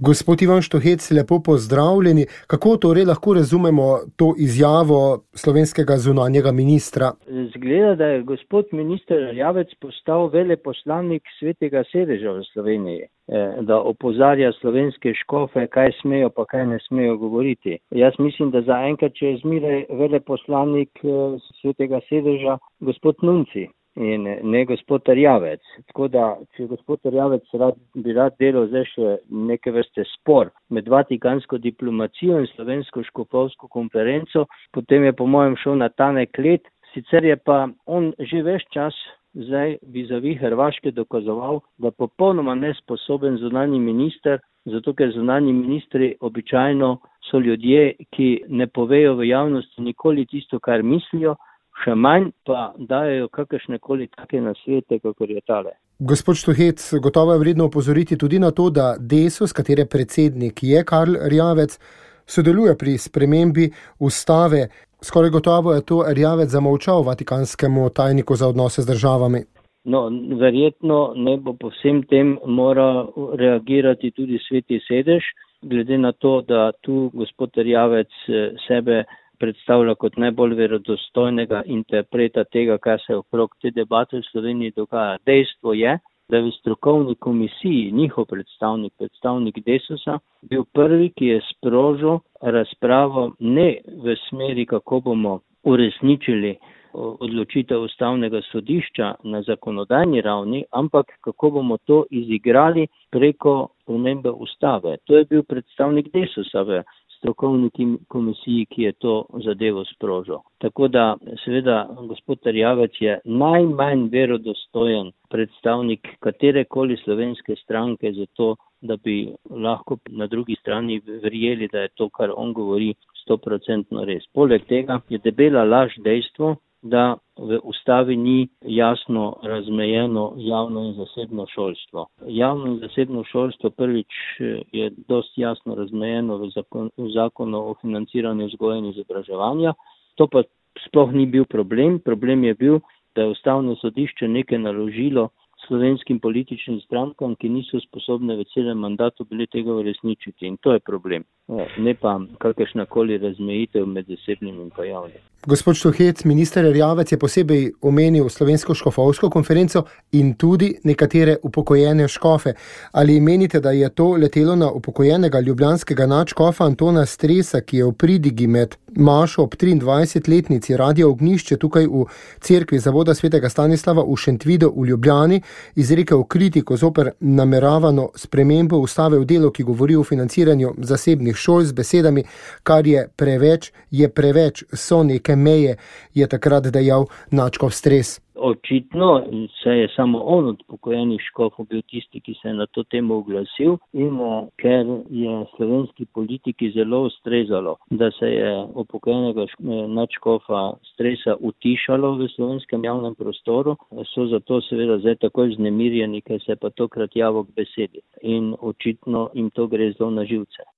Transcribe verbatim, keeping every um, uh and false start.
Gospod Ivan Štuhec, lepo pozdravljeni. Kako torej lahko razumemo to izjavo slovenskega zunanjega ministra? Zgleda, da je gospod minister Erjavec postal veleposlanik Svetega sedeža v Sloveniji, da opozarja slovenske škofe, kaj smejo pa kaj ne smejo govoriti. Jaz mislim, da zaenkrat je zmeraj veleposlanik Svetega sedeža gospod Nunci in ne gospod Erjavec. Tako da, če gospod Erjavec rad, bi rad delal zdaj še neke vrste spor med vatikansko diplomacijo in slovensko škofovsko konferenco, potem je po mojem šel na tanek led. Sicer je pa on že ves čas zdaj vizavi Hrvaške dokazoval, da popolnoma nesposoben zunanji minister, zato ker zunanji ministri običajno so ljudje, ki ne povejo v javnosti nikoli tisto, kar mislijo, še manj pa dajo kakršnekoli take nasvete, kakor je tale. Gospod Štuhec, gotovo je vredno opozoriti tudi na to, da Desus, katere predsednik je Karl Erjavec, sodeluje pri spremembi ustave. Skoraj gotovo je to Erjavec zamolčal vatikanskemu tajniku za odnose z državami. No, verjetno ne bo po vsem tem mora reagirati tudi Sveti sedež, glede na to, da tu gospod Erjavec sebe predstavlja kot najbolj verodostojnega interpreta tega, kar se okrog te debate v Sloveniji dogaja. Dejstvo je, da je v strokovni komisiji njihov predstavnik, predstavnik Desusa, bil prvi, ki je sprožil razpravo ne v smeri, kako bomo uresničili odločitev ustavnega sodišča na zakonodajni ravni, ampak kako bomo to izigrali preko spremembe ustave. To je bil predstavnik Desusa v strokovni komisiji, ki je to zadevo sprožil. Tako da seveda gospod Erjavec je najmanj verodostojen predstavnik katerekoli slovenske stranke za to, da bi lahko na drugi strani verjeli, da je to, kar on govori, stoprocentno res. Poleg tega je debela laž dejstvo, da v ustavi ni jasno razmejeno javno in zasebno šolstvo. Javno in zasebno šolstvo prvič je dosti jasno razmejeno v, zakon, v zakonu o financiranju vzgoje in izobraževanja. To pa sploh ni bil problem. Problem je bil, da je ustavno sodišče nekaj naložilo slovenskim političnim strankam, ki niso sposobne v celem mandatu bili tega uresničiti. In to je problem. Ne pa kakršnakoli razmejitev med zasebnim in pa javnim. Gospod Štuhec, minister Erjavec je posebej omenil slovensko škofovsko konferenco in tudi nekatere upokojene škofe. Ali menite, da je to letelo na upokojenega ljubljanskega nadškofa Antona Stresa, ki je v pridigi med mašo ob triindvajsetletnici Radia Ognjišče tukaj v cerkvi zavoda svetega Stanislava v Šentvidu v Ljubljani izrekel kritiko zoper nameravano spremembo ustave v delu, ki govori o financiranju zasebnih šol z besedami, kar je preveč, je preveč, so neke meje, je takrat dejal nadškof Stres. Očitno se je samo on od upokojenih škofov bil tisti, ki se je na to temo oglasil in ker je slovenski politiki zelo ustrezalo, da se je upokojenega nadškofa Stresa utišalo v slovenskem javnem prostoru, so zato seveda zdaj takoj vznemirjeni, ker se pa tokrat javil k besedi in očitno jim to gre zelo na živce.